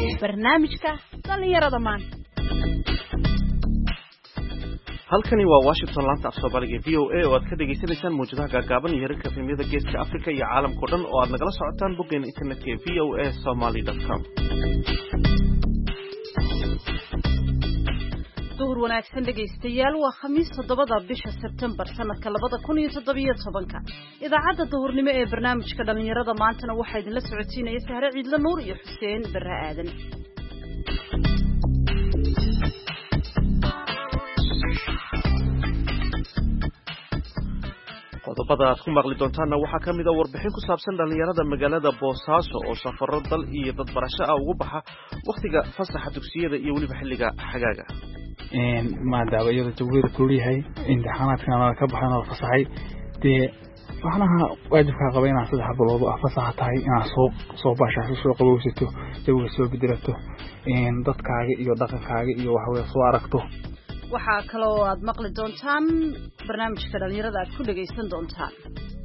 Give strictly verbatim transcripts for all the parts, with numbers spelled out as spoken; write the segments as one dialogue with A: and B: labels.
A: barnaamijka dhalinyarada maanta.
B: halkani waa Washington laanta af Soomaaliga V O A oo aad ka dhageysanaysaan muujadaha gaagaaban iyo heerarka filimada geeska Afrika iyo caalamka oo dhan oo aad nagala socotaan boggeena internetka ee v o a somali dot com.
A: duhur wanaagsan dhegaystayaal waa khamiis toddobada bisha September sanadka labada kun iyo toddoba iyo tobanka. idaacadda duhurnimo ee barnaamijka dhalinyarada maantana waxaa idinla socodsiinaya Sahre Ciidla Nuur iyo Xuseen Barre Aadan.
B: qodobada aad ku maqli doontaanna waxaa ka mid ah warbixin ku saabsan dhalinyarada magaalada Boosaaso oo safarro dal iyo dad barasho ah ugu baxa waqtiga fasaxa dugsiyada iyo weliba xilliga xagaaga.
C: een maadaama iyada jawgeeda kulliyahay imtixaanaadkana ka baxaan oo fasaxay dee waxnaha waajibka qaba inaan saddex bilood oo fasax tahay inaan soo soo baashaasho soo qabowsato jawga soo bedelato een dadkaaga iyo dhaqankaaga iyo wax weey soo aragto.
A: waxaa kaloo aad maqli doontaan barnaamijka dhalinyarada aad ku dhagaysan doontaan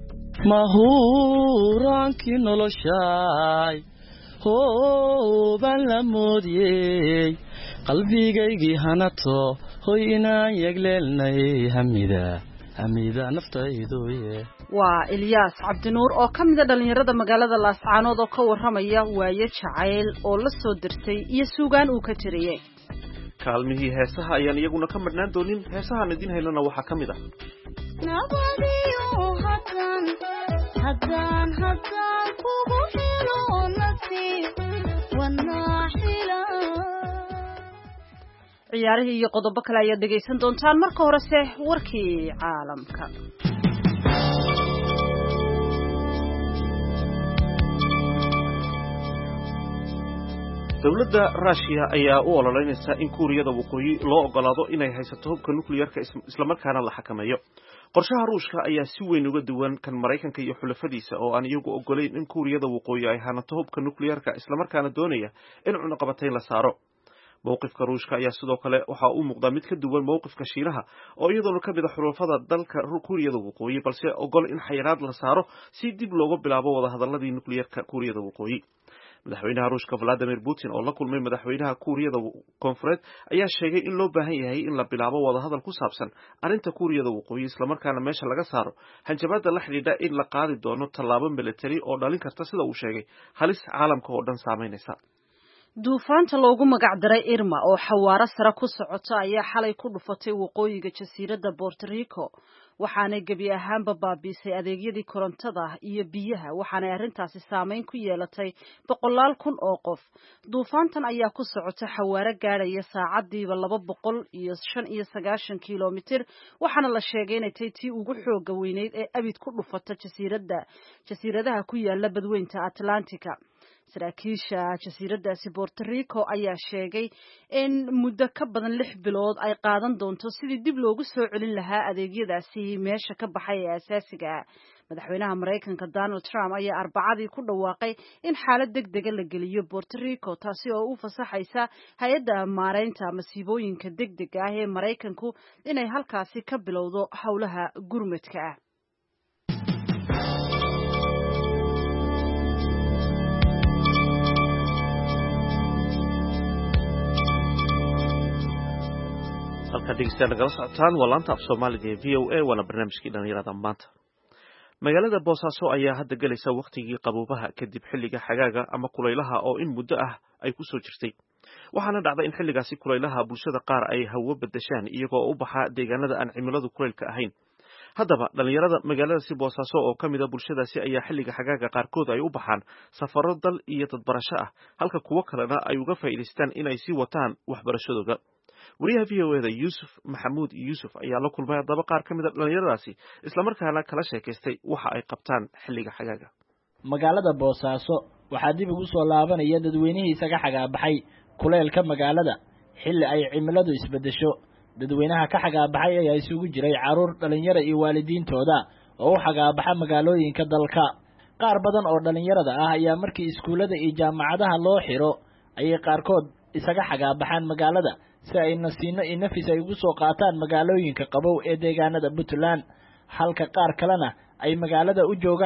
D: mahuraanki noloshaay hooban la moodiyey qalbigaygii hanato hoy inaan yegleelnay hamida hamida naftayduye.
A: waa Ilyas Cabdinuur oo ka mid ah dhalinyarada magaalada Laascaanood oo ka waramaya waaye jacayl oo la soo dirtay iyo suugaan uu ka tiriyay.
B: kaalmihii heesaha ayaan iyaguna ka madnaan doonin. heesahan idin haylana waxaa ka mid ah
E: nabadiyo hadan hadan hadan kugu helo nasiib wanaaxila.
A: ciyaarihii iyo qodobo kale ayaad dhegaysan doontaan. marka horese warkii caalamka.
B: dawladda Russia ayaa u ololeynaysa in Kuuriyada Waqooyi loo ogolaado inay haysato hubka nuclear-ka isla markaana la xakameeyo. qorshaha Ruushka ayaa si weyn uga duwan kan Mareykanka iyo xulafadiisa oo aan iyagu ogoleyn in Kuuriyada Waqooyi ay hanato hubka nuclear-ka isla markaana doonaya in cunaqabatayn la saaro. mowqifka Ruushka ayaa sidoo kale waxa uu muuqdaa mid ka duwan mowqifka Shiinaha oo iyaduna ka mid ah xulafada dalka Kuuriyada Waqooyi balse ogol in xayiraad la saaro si dib looga bilaabo wada hadalladii nuclear-ka Kuuriyada Waqooyi. madaxweynaha Ruushka Vladimir Putin oo la kulmay madaxweynaha Kuuriyada Koonfureed ayaa sheegay in loo baahan yahay in la bilaabo wada hadal ku saabsan arrinta Kuuriyada Waqooyi isla markaana meesha laga saaro hanjabaadda la xidhiidha in la qaadi doono tallaabo military oo dhalin karta sida uu sheegay halis caalamka oo dhan saameynaysa.
A: duufaanta loogu magac daray Irma oo xawaaro sare ku socota ayaa xalay ku dhufatay waqooyiga jasiiradda Puerto Rico waxaana gabi ahaanba baabiisay adeegyadii korontada iyo biyaha waxaana arrintaasi saameyn ku yeelatay boqolaal kun oo qof. duufaantan ayaa ku socota xawaaro gaaraya saacadiiba laba boqol iyo shan iyo sagaashan kiiloomitir waxaana la sheegay inay tahay tii ugu xooga weyneyd ee abid ku dhufata jasiiradda jasiiradaha ku yaala badweynta Atlantika. saraakiisha jasiiradaasi Puerto Rico ayaa sheegay in muddo ka badan lix bilood ay qaadan doonto sidii dib loogu soo celin lahaa adeegyadaasi meesha ka baxay ee asaasiga ah. madaxweynaha Mareykanka Donald Trump ayaa Arbacadii ku dhawaaqay in xaalad degdega la geliyo Puerto Rico taasi oo u fasaxaysa hay'adda maareynta masiibooyinka degdega ah ee Mareykanku inay halkaasi ka bilowdo howlaha gurmadka ah.
B: halka dhegeystayaal nagala socotaan waa laanta af Soomaaliga ee V O A waana barnaamijkii dhalinyarada maanta. magaalada Boosaaso ayaa hadda galaysa waqtigii qaboobaha kadib xilliga xagaaga ama kulaylaha oo in muddo ah ay ku soo jirtay. waxaana dhacday in xilligaasi kulaylaha bulshada qaar ay hawo bedeshaan iyagoo u baxa deegaanada aan cimiladu kulaylka ahayn. haddaba dhalinyarada magaaladaasi Boosaaso oo ka mid ah bulshadaasi ayaa xilliga xagaaga qaarkood ay u baxaan safarro dal iyo dad barasho ah halka kuwo kalena ay uga faa'iideystaan inay sii wataan waxbarashadooda. wariyaha V O A da Yusuf Maxamuud Yusuf ayaa la kulmay haddaba qaar ka mid ah dhalinyaradaasi isla markaana kala sheekaystay waxa ay qabtaan xilliga xagaaga.
F: magaalada Boosaaso waxaa dib ugu soo laabanaya dadweynihii isaga xagaabaxay kuleelka magaalada xilli ay cimiladu isbedesho. dadweynaha ka xagaabaxay ayaa isugu jiray caruur dhalinyaro iyo waalidiintooda oo u xagaabaxa magaalooyinka dalka. qaar badan oo dhalinyarada ah ayaa markii iskuulada iyo jaamacadaha loo xiro ayay qaarkood isaga xagaabaxaan magaalada si ay nasiino iyo nafis ay ugu soo qaataan magaalooyinka qabow ee deegaanada Puntland halka qaar kalena ay magaalada u joogaan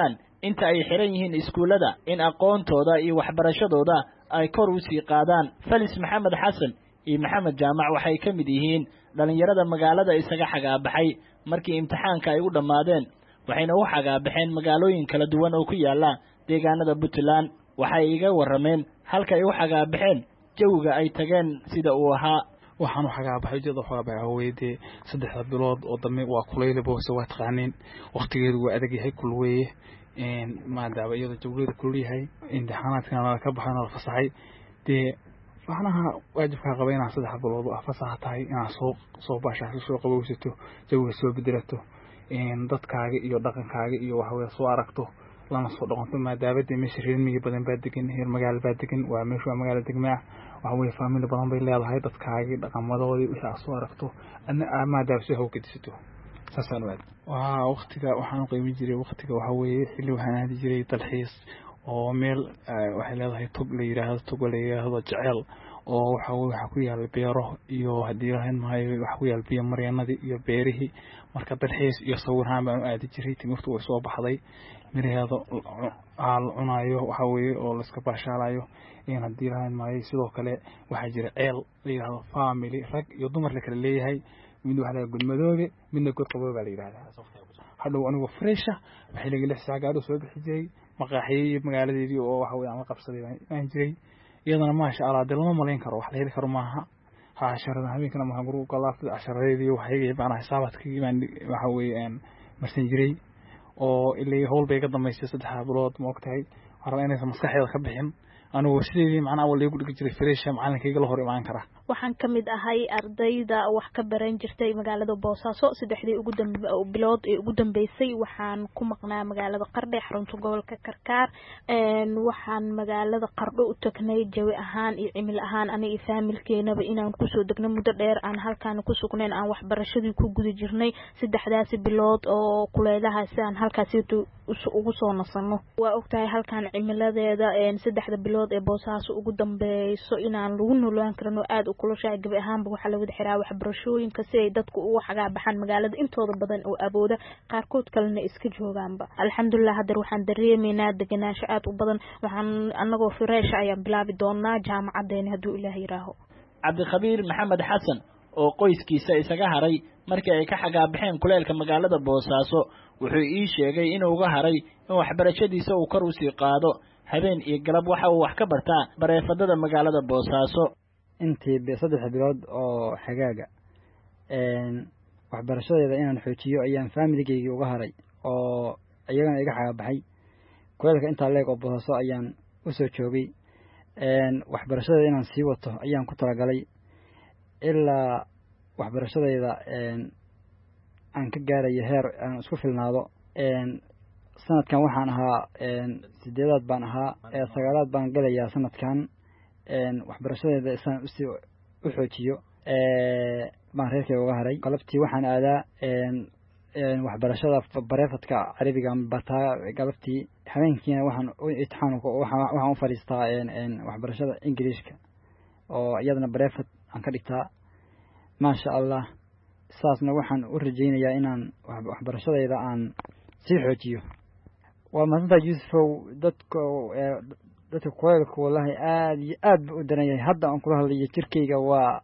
F: inta ay xiran yihiin iskuullada in aqoontooda iyo waxbarashadooda ay kor u sii qaadaan. Falis Maxamed Xasan iyo Maxamed Jaamac waxay ka mid yihiin dhalinyarada magaalada isaga xagaabaxay markii imtixaanka ay u dhammaadeen, waxayna u xagaabaxeen magaalooyin kala duwan oo ku yaala deegaanada Puntland. waxay iga warameen halka ay u xagaabaxeen jawiga ay tageen sida uu ahaa.
C: waxaan u xagaabaxay jidda xagaabaxay weeyde saddex bilood oo dambe waa kulayl boos waa taqaaniin waqtigeedu waa adag yahay kul weeye een maadaama iyada jawigeedu kul yahay imtixaanaadkana ka baxana la fasaxay de waxnaha waajibka qabayna saddex bilood oo fasax tahay inaa soo soo baashaasho soo qabowsato jawiga soo bedelato een dadkaaga iyo dhaqankaaga iyo wax weey soo aragto lana soo dhaqanto maadaama meesha reermiga badan baa degan heer magaalo baa degan waa meesha waa magaalo degmada waxa weey family badan bay leedahay dadkaaga dhaqamadoodii wixii soo aragto ana maadaama soo hawgadisto saasan waad waa waqtiga waxaan qiimi jiray waqtiga waxa weeye xilli waxaan aadi jiray dalxiis oo meel waxay leedahay tog la yiraahdo tog la yiraahdo jecel oo waxa weey waxa ku yaal beero iyo hadii aan maayo waxa ku yaal biyo mareenadii iyo beerihi marka dalxiis iyo sawirhaan baan aadi jiray timirtu way soo baxday miraheedo aal cunaayo waxa weeye oo la iska baashaalayo in hadii aan maayo sidoo kale waxa jira ceel la yiraahdo family rag iyo dumar la kala leeyahay mid waxa la gudmadoobe midna god qaboob la yiraahdaa hadhow anigu fresha waxa laga lix saac gaadho soo bixi jiray maqaaxiyay magaaladeedii oo waxa weey aan qabsaday aan jiray iyadana ma sha Allah dalma malayn karo wax la heli karo maaha ha sharada habeenkana ma guru qalaafta asharadeedii waxay baan xisaabadkii baan waxa weeyaan marsan jiray oo ilaa howl bay ka dhameystay saddex bilood ma ogtahay waxa inay maskaxeeda ka bixin anigu sidii macna wali ugu dhigi jiray fresha macalinkayga la hor imaan kara.
G: waxaan kamid ahay ardayda wax ka baran jirtay magaalada Boosaaso saddexdii ugu dambeeyay bilood ee ugu dambeysay waxaan ku maqnaa magaalada Qardho xarunta gobolka Karkaar een waxaan magaalada Qardho u tagnay jawi ahaan iyo cimil ahaan aniga familkeenaba inaan ku soo degno muddo dheer aan halkaan ku sugnayn aan waxbarashadii ku guda jirnay saddexdaas bilood oo kuleelahaas aan halkaas ugu soo nasano. waa ogtahay halkaan cimiladeeda een saddexda bilood ee Boosaaso ugu dambeeyso inaan lagu noolaan karno aad kulashay gabi ahaanba waxa la wada xiraa waxbarashooyinka si ay dadku ugu xagaabaxaan magaalada intooda badan oo abooda qaarkood kalena iska joogaanba. alxamdulillah hadda waxaan dareemeynaa deganaansho aad u badan waxaan anagoo fresh ayaan bilaabi doonaa jaamacadeena haduu Ilaahay raaho.
F: Cabdi Khabiir Maxamed Xasan oo qoyskiisa isaga haray markii ay ka xagaabaxeen kuleelka magaalada Boosaaso wuxuu ii sheegay inuu uga haray in waxbarashadiisa uu kor u sii qaado habeen iyo galab waxa uu wax ka bartaa bareefadada magaalada Boosaaso.
H: intii saddex bilood oo xagaaga een waxbarashadayda inaan xoojiyo ayaan familygayga uga haray oo ayagana iga xagaabaxay kuleelka inta leeg oo Boosaaso ayaan u soo joogay een waxbarashadayda inaan sii wato ayaan ku talagalay ilaa waxbarashadayda een aan ka gaarayo heer aan isku filnaado een sanadkan waxaan ahaa een sideedaad baan ahaa ee sagaalaad baan galayaa sanadkan een waxbarashadayda isaan u xoojiyo ee baan reerkay uga haray galabtii waxaan aadaa een een waxbarashada bareefadka Carabiga bartaa galabtii habeenkiina waxaan u imtixaan waxaan u fariistaa een een waxbarashada Ingiriiska oo iyadana bareefad aan ka dhigtaa ma sha Allah saasna waxaan u rajaynayaa inaan waxbarashadayda aan sii xoojiyo. waa maanta Yuusuf dadka dadka kuleelka wallahi aad iyo aad u daranyahay hadda aan kula hadlayo jirkeyga waa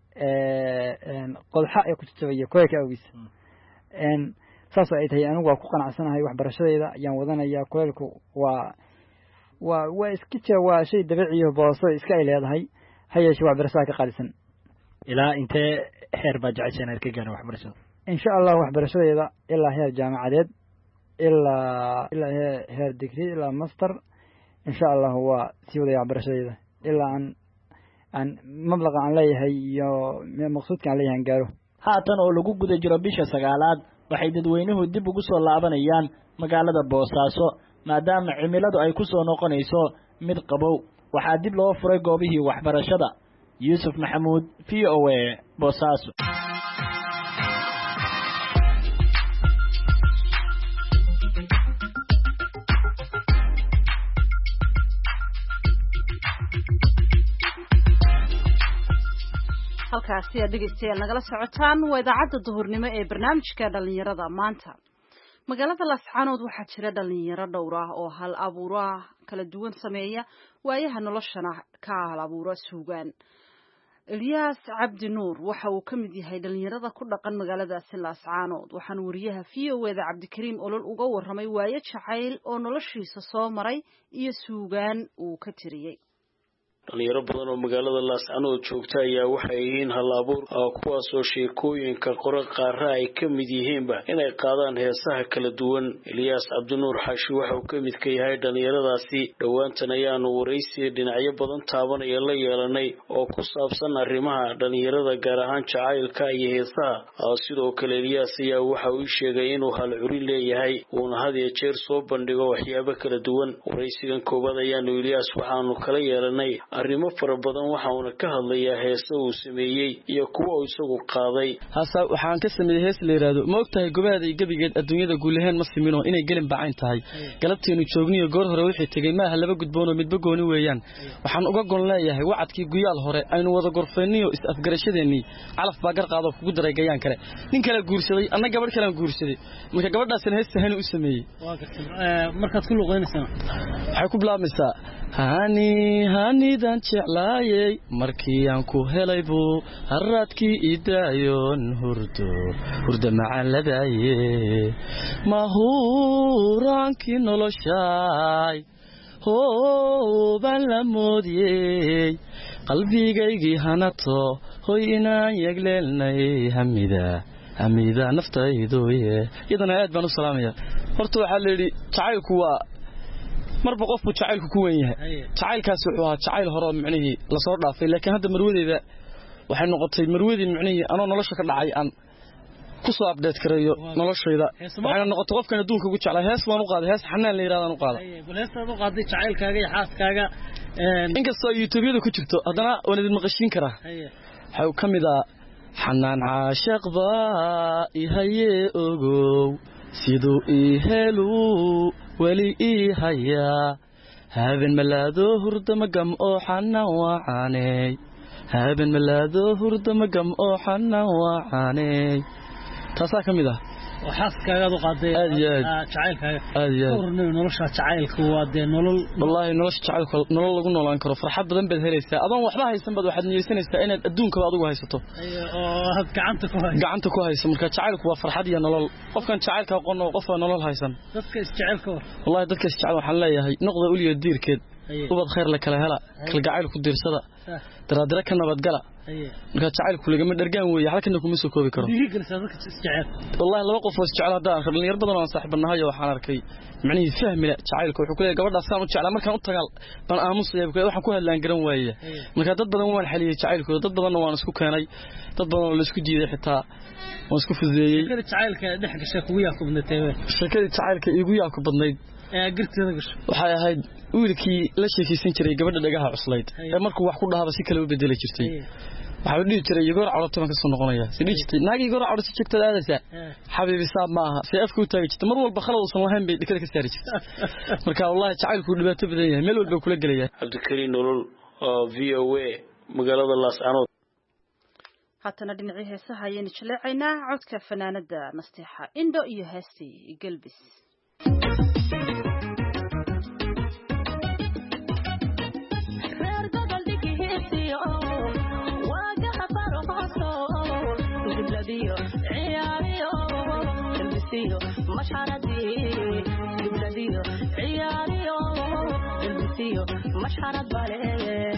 H: een qodxa ay ku jabay kuleelka awgiis een saas ay tahay anigu waa ku qanacsanahay waxbarashadayda ayaan wadanayaa kuleelku waa waa waa iska jira waa shay dabiici ah booso iska ay leedahay hayeeshii waxbarashada ka qaalisan.
F: ilaa intee heer baa jeceshaan ka gaaro waxbarashada
H: insha Allah waxbarashadayda ilaa heer jaamacadeed ilaa ilaa heer degree ilaa master insha Allah waa sii wada waxbarashadayda ilaa aan aan mablaqa aan leeyahay iyo maqsuudka aan leeyahay gaaro.
F: haatan oo lagu guda jiro bisha sagaalaad waxay dadweynuhu dib ugu soo laabanayaan magaalada Boosaaso maadaama cimiladu ay ku soo noqonayso mid qabow. waxaa dib loo furay goobihii waxbarashada. Yusuf Maxamuud V O A Boosaaso.
A: halkaasi aad dhegeystayaal nagala socotaan waa idaacadda duhurnimo ee barnaamijka dhalinyarada maanta. magaalada Laascaanood waxaa jira dhalinyaro dhowr ah oo hal abuura kala duwan sameeya waayaha noloshana ka hal abuura suugaan. Ilyas Cabdi Nuur waxa uu kamid yahay dhalinyarada ku dhaqan magaaladaasi Laascaanood waxaan wariyaha V O A da Cabdikariim Olol uga waramay waayo jacayl oo noloshiisa soo maray iyo suugaan uu ka tiriyay.
I: dhalinyaro badan oo magaalada Laascaanood joogta ayaa waxay yihiin hal abuur oo kuwaas oo sheekooyinka qora qaar ay ka mid yihiinba inay qaadaan heesaha kala duwan. Ilyas Cabdi Nuur Xaashi waxa uu ka mid ka yahay dhalinyaradaasi. dhawaantan ayaanu waraysi dhinacyo badan taabanaya la yeelanay oo ku saabsan arrimaha dhalinyarada gaar ahaan jacaylka iyo heesaha. sidoo kale Ilyas ayaa waxa uu sheegay inuu hal curin leeyahay uuna had iyo jeer soo bandhigo waxyaabo kala duwan. waraysigan koobaad ayaanu Ilyas waxaanu kala yeelanay arrimo fara badan waxa uu ka hadlayaa heeso uu sameeyay iyo kuwa uu isagu qaaday.
D: hasa waxaan ka sameeyay hees la yiraahdo ma ogtahay gobaada iyo gabigeed adduunyada guulahan ma simino inay gelin bacaan tahay galabteenu joogniyo goor hore wixii tagay ma laba gudboon oo midba gooni weeyaan. waxaan uga gon leeyahay wacadkii guyaal hore aynu wada gorfeeniyo is afgarashadeeni calaf baa gar qaado kugu daray gayaan kale nin kale guursaday anna gabadh kale guursaday marka gabadhaasina hees sahan u sameeyay.
J: waa gartay markaad ku luqeynaysaa
D: waxay ku bilaabmaysaa hani hani dan jeclaayay markii aan ku helay buu haradkii idaayoon hurdo hurda macaan ladaaye mahuraankii noloshaay hoobaan la moodiyey qalbigaygii hanato hoy inaan yegleelnay hamida hamida naftayduye iyadana aad baan u salaamaya. horta waxaa la yidhi jacaylku waa marba qofku jacaylku ku weyn yahay. jacaylkaas wuxuu ahaa jacayl hore macnaheedu la soo dhaafay laakiin hadda marwadeeda waxay noqotay marwadii macnaheedu anoo nolosha ka dhacay aan ku soo update kareeyo noloshayda. waxay noqotay qofkan adduunka ugu jeclaa hees waan u qaaday hees xanaan la yiraahdo u qaaday.
J: heestaad u qaaday jacaylkaaga iyo xaaskaaga
D: inkastoo YouTube-yada ku jirto haddana waan idin maqashiin karaa. waxa ka mid ah xanaan caashaq baa ihaye ogow siduu ii helu wali ii hayaa haben malaado hurda magam oo xanaan wacanay haben malaado hurda magam oo xanaan wacanay. taasaa ka mid ah
J: waxaaskaaga u qaaday jacaylkaaga
D: aad
J: nolosha jacaylku waa de nolol
D: wallahi nolosha jacaylku nolol lagu noolaan karo farxad badan baad helaysaa adoon waxba haysan bad waxaad niyeysanaysaa inaad adduunka adigu haysato
J: oo had gacanta ku hayso
D: gacanta ku hayso marka jacaylku waa farxad iyo nolol qofkan jacaylka aqoon oo qof nolol haysan
J: dadka is jacaylka
D: wallahi dadka is jacayl waxaan leeyahay noqda uliyo diirkeed ubad khayr la kala hela kala gacayl ku diirsada daraadira ka nabad gala marka jacaylku lagama dhargaan weeye halkana kuma soo koobi karo wallahi laba qof oo jecel hadaan khadlin yar badan oo saaxiibanahay waxaan arkay macnaheedu fahmila jacaylku wuxuu ku leeyahay gabadha saan u jeclaa markaan u tagal ban aamusay waxaan ku hadlaan garan waaye marka dad badan waan xaliyay jacaylku dad badan waan isku keenay dad badan oo la isku diiday xitaa waan isku fudeeyay
J: shakada jacaylka dhex gashay kugu yaa ku badnayd
D: shakada jacaylka igu yaa ku badnayd
J: ee garteeda gasho
D: waxay ahayd wiilkii la sheekaysan jiray gabadha dhagaha cuslayd ee markuu wax ku dhaaba si kale u bedeli jirtay waxa uu dhigi jiray igoor cawrto ka soo noqonaya si dhigtay naagi igoor cawrto si jigtada aadaysa xabiibi saab ma aha si afku taagi jirtay mar walba khalad uusan lahayn bay dhikada ka saari jirtay marka wallahi jacaylku dhibaato badan yahay meel walba kula galaya.
I: Cabdikariim Olol V O A magaalada Laascaanood.
A: haddana dhinacii heesaha ayaynu jaleecaynaa codka fanaanada nasteexa indho iyo heestii galbis.
E: مشعردي بلاديو عياريو البسيو مشعرد باليه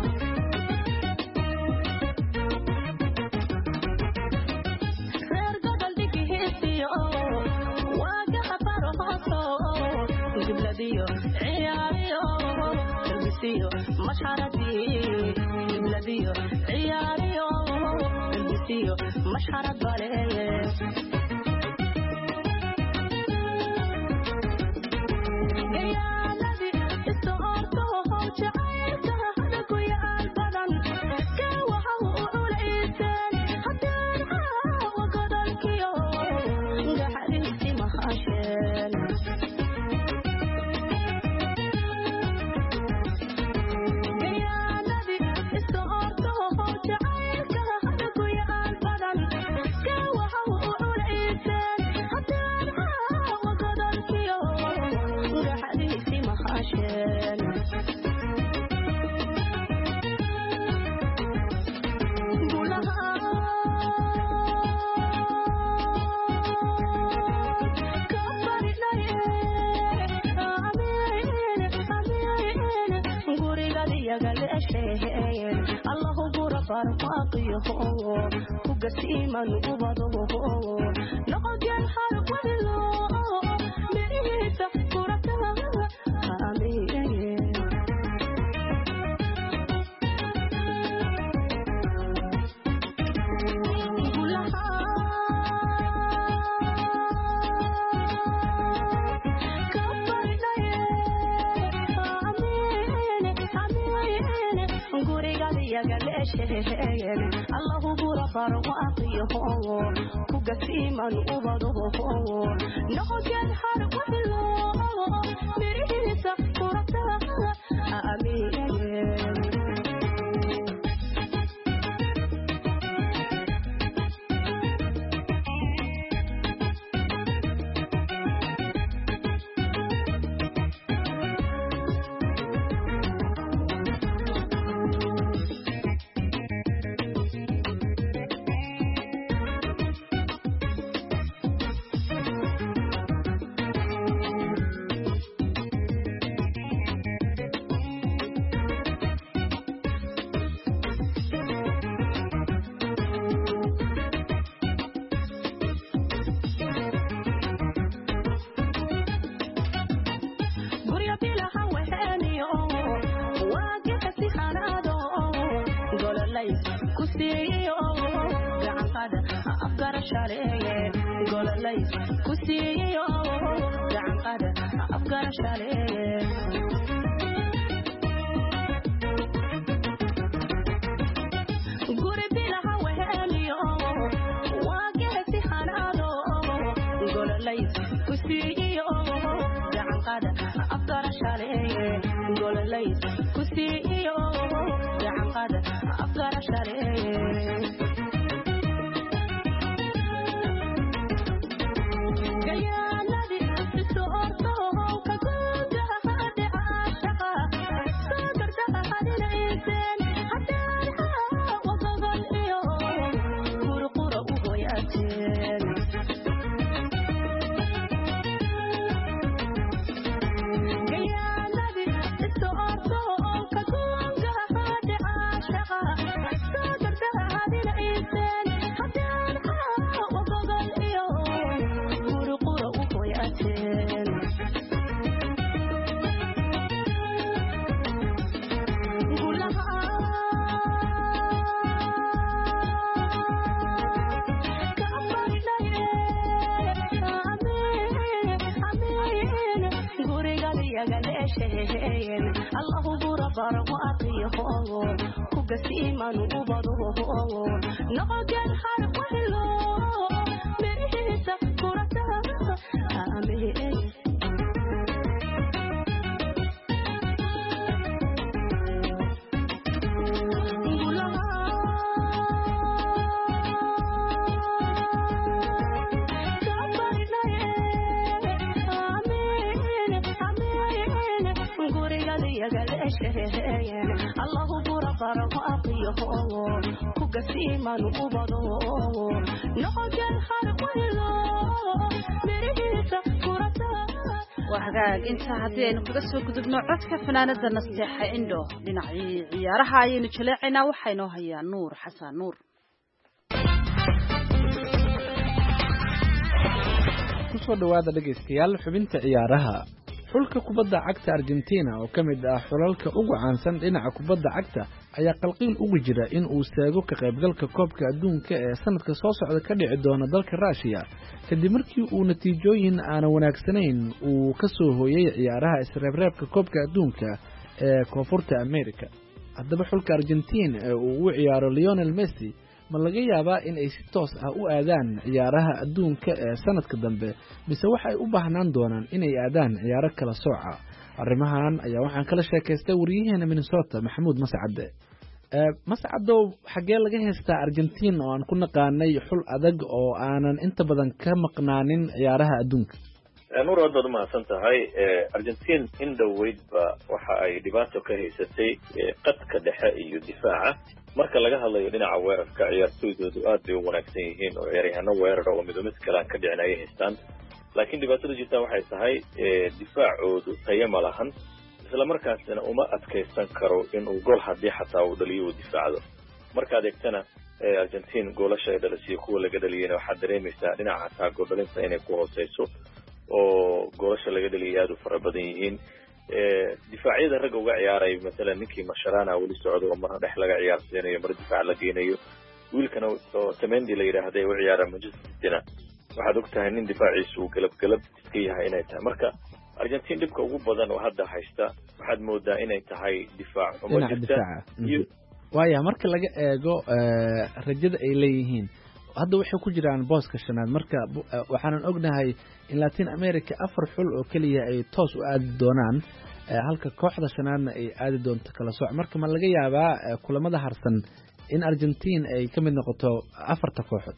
E: خير قبل ديك هيسيو واقع فرحصو بلاديو عياريو البسيو مشعردي بلاديو عياريو البسيو مشعرد باليه shaheen allahu gura barqaqiyo ku gasiiman ubado noqon har wilo mirisa kurata amiin allahu gura barqaqiyo ku gasiiman ubado noqon har wilo mirisa kurata amiin allahu gura barqaqiyo ku gasiiman ubado noqon har wilo mirisa kurata amiin allahu gura barqaqiyo ku gasiiman ubado noqon har wilo mirisa kurata
A: wahagaag inta haddii aynu kaga soo gudubno codka fanaanada nasteexa indho dhinacii ciyaaraha ayaynu jaleecaynaa waxaa inoo hayaa nuur xasan nuur
K: kusoo dhawaada dhegaystayaal xubinta ciyaaraha xulka kubadda cagta Argentina oo ka mid ah xulalka ugu caansan dhinaca kubadda cagta ayaa qalqiil ugu jira in uu saago ka qaybgalka koobka adduunka ee sanadka soo socda ka dhici doona dalka Russia kadib markii uu natiijooyin aan wanaagsanayn uu ka soo hooyay ciyaaraha isreebreebka koobka adduunka ee Koonfurta America. haddaba xulka Argentina ee uu u ciyaaro Lionel Messi ma laga yaabaa in ay si toos ah u aadaan ciyaaraha adduunka ee sanadka dambe mise waxay u baahnaan doonaan inay aadaan ciyaaro kala sooca. arrimahan ayaa waxaan kala sheekaystay wariyaheena Minnesota Maxamuud Mascade. ee Mascado xagee laga heystaa Argentina oo aan ku naqaanay xul adag oo aanan inta badan ka maqnaanin ciyaaraha adduunka.
L: nuur aad baad u mahadsan tahay. Argentina in dhaweydba waxa ay dhibaato ka haysatay qadka dhexe iyo difaaca. marka laga hadlayo dhinaca weerarka ciyaartooydoodu aad bay u wanaagsan yihiin oo ciyaaryahanno weerar oo mid mid kale ka dhicin ay haystaan. laakiin dhibaatada jirta waxay tahay difaacoodu tayo ma lahan isla markaasina uma adkaysan karo inuu gol haddii xataa uu dhaliyo uu difaacdo markaad eegtana Argentina goolasha ay dhalisay kuwa laga dhaliyayna waxaad dareemaysaa dhinaca xataa gool dhalinta inay ku hooseyso oo goolasha laga dhaliyay aad u fara badan yihiin difaacyada ragga uga ciyaaray mesela ninkii Mascherano wali socdo oo mar dhex laga ciyaarsiinayo mar difaac la geenayo wiilkana oo Tamendi la yiraahday oo ciyaara Manchester City waxaad ogtahay nin difaaciisu galab galab iska yahay inay tahay marka Argentina dibka ugu badan oo hadda haysta waxaad moodaa inay tahay difaac
K: oo difaac waaya marka laga eego rajada ay leeyihiin hadda waxay ku jiraan booska shanaad marka waxaan ognahay in Latin America afar xul oo kaliya ay toos u aadi doonaan halka kooxda shanaadna ay aadi doonto kala sooc marka ma laga yaabaa kulamada harsan in Argentina ay ka mid noqoto afarta kooxood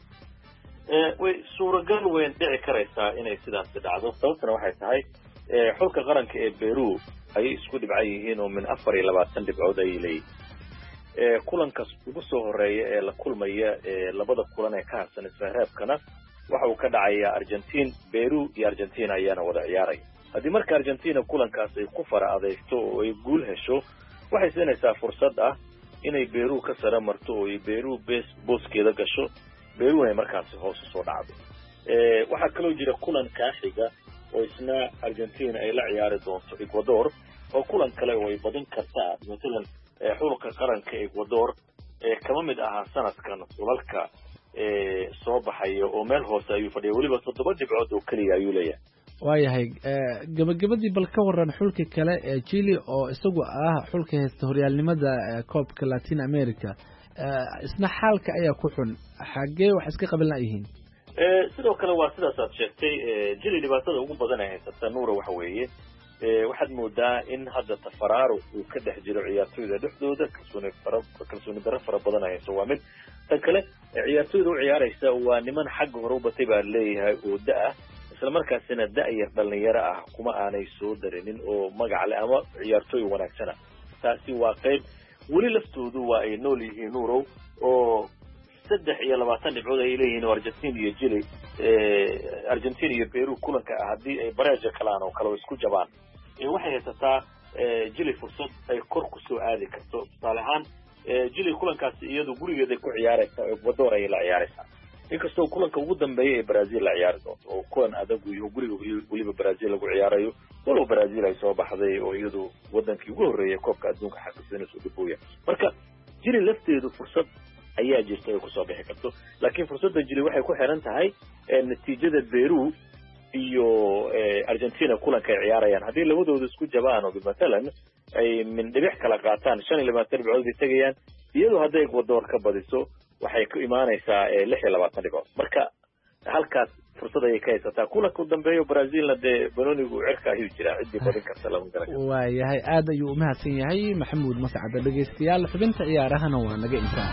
L: way suuragal weyn dhici karaysaa inay sidaas dhacdo sababtuna waxay tahay xulka qaranka ee Peru ay isku dhibcan yihiin oo min afar iyo labaatan dhibcood ay leeyihiin kulankaas ugu soo horeeya ee la kulmaya labada kulan ee ka harsan isreebkana waxa uu ka dhacayaa Argentina Peru iyo Argentina ayaana wada ciyaaray haddii marka Argentina kulankaas ay ku fara adeegto oo ay guul hesho waxay siinaysaa fursad ah inay Peru ka sara marto oo ay Peru base booskeeda gasho Peru ay markaas hoos u soo dhacdo ee waxa kaloo jira kulan ka xiga oo isna Argentina ay la ciyaari doonto Ecuador oo kulan kale oo ay badin kartaa midalan xulka qaranka Ecuador ee kama mid aha sanadkan sulalka ee soo baxaya oo meel hoose ayuu fadhiyo waliba toddoba dhibcood oo kaliya ayuu leeyahay
K: waayahay gabagabadii bal ka waran xulka kale ee Chile oo isagu ah xulka heesta horyaalnimada koobka Latin America isna xaalka ayaa ku xun xagee wax iska qabilan yihiin
L: ee sidoo kale waa sidaas aad sheegtay Chile dhibaatada ugu badan ay haysata nuura waxa weeye waxaad moodaa in hadda tafaraaro uu ka dhex jiro ciyaartoyda dhexdooda kalsooni fara kalsooni darro fara badan ay soo waamin tan kale ciyaartoyda u ciyaaraysa waa niman xag hore u batay baa leeyahay oo daa isla markaasina da'yar dhalinyaro ah kuma aanay soo darinin oo magac leh ama ciyaartoy wanaagsan taasi waa qayb wali laftoodu waa ay nool yihiin nuurow oo saddex iyo labaatan dhibcood ay leeyihiin Argentina iyo Chile ee Argentina iyo Peru kulanka hadii ay bareejo kalaan oo kala isku jabaan ee waxay haysataa Chile fursad ay kor ku soo aadi karto salahan Chile kulankaas iyadu gurigeeda ku ciyaaraysa Ecuador ay la ciyaaraysa inkastoo kulanka ugu dambeeyay ee Brazil la ciyaari doonto oo kulan adag iyo guriga waliba Brazil lagu ciyaarayo walow Brazil ay soo baxday oo iyadu wadankii ugu horeeyay koobka adduunka xaqiiqdiisa u dhibooya marka Chile lafteedu fursad ayaa jirtay ku soo bixi karto laakiin fursadda Chile waxay ku xiran tahay natiijada Peru iyo Argentina kulanka ay ciyaarayaan hadii labadoodu isku jabaan oo midalan ay min dhibic kala qaataan shan iyo labaatan dhibcood ay tagayaan iyadoo haday Ecuador ka badiso waxay ku imaanaysaa lix iyo labaatan dhibcood marka halkaas fursad ay ka haysataa kulanka u dambeeyo Brazilna de banonigu cirka ayuu jiraa cidii badin karta lama garan
K: waa yahay aad ayuu u mahadsan yahay Maxamuud Mascad dhageystayaal xubinta ciyaarahana waa naga intaa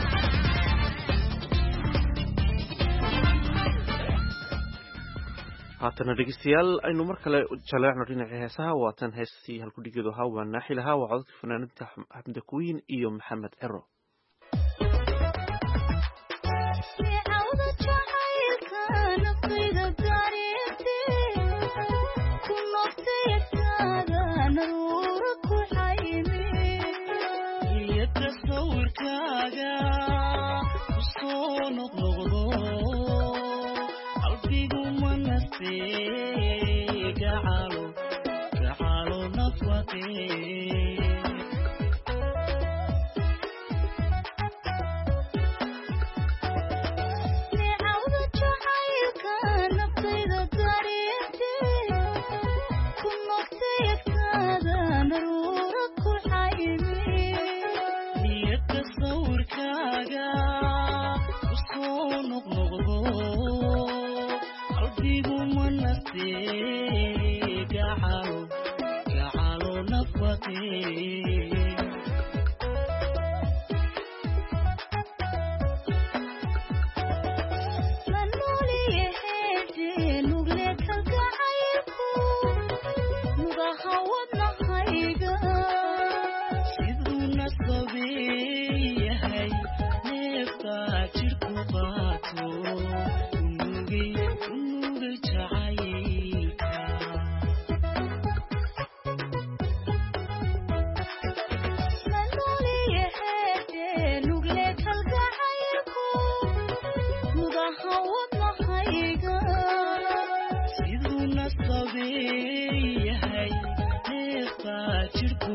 B: haatana dhegeystayaal aynu mar kale jaleecno dhinaca heesaha waatan heestii halku dhigeedu ahaa waa naaxilaha waa codadka fanaanada Axmed Kuwiin iyo Maxamed Cero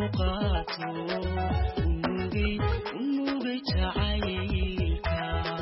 M: dulqaato unugay unugay jacaylka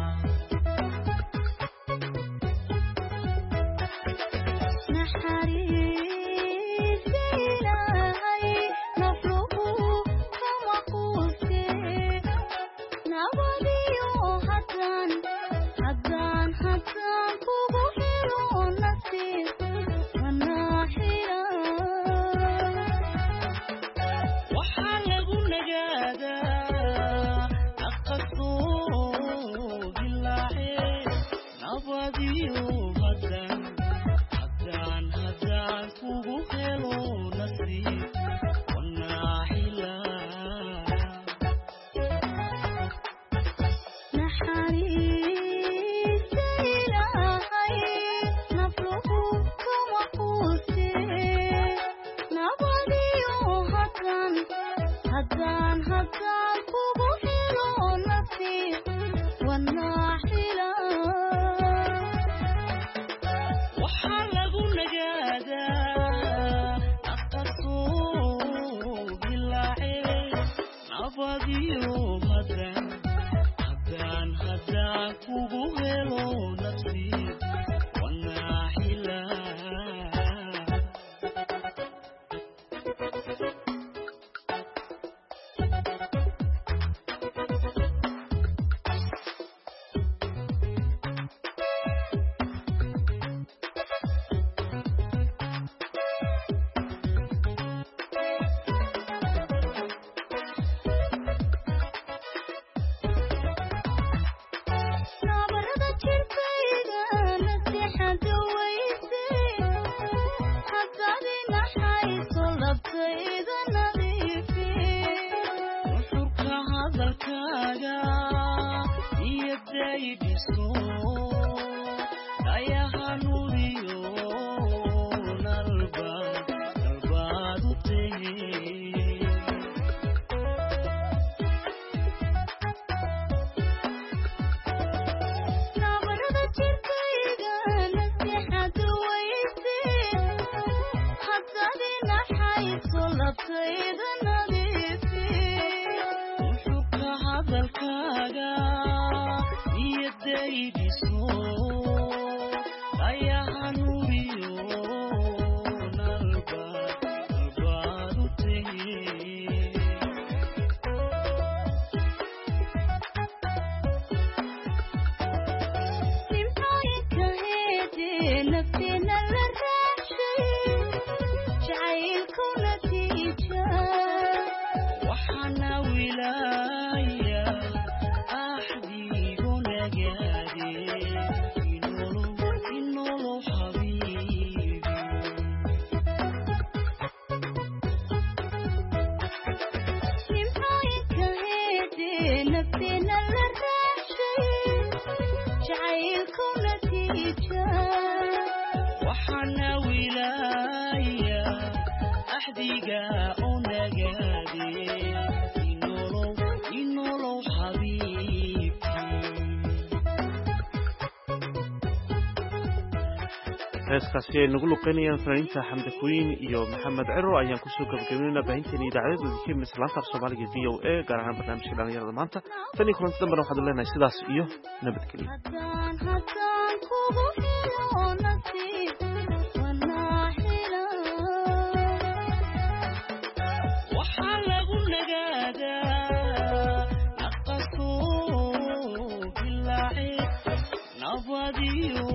B: heeskaasi ay nagu luqeynayaan fanaaniinta xamda kuwiin iyo maxamed ciro ayaan kusoo gabagabeynayna baahinteena idaacadda dikemisa laanta af soomaaliga v o a gaar ahaan barnaamijka dhalinyarada maanta tan iyo kulanti dambena waxaad leenahay sidaas iyo nabadgelyo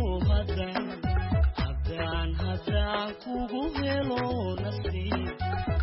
M: kugu helo nasiib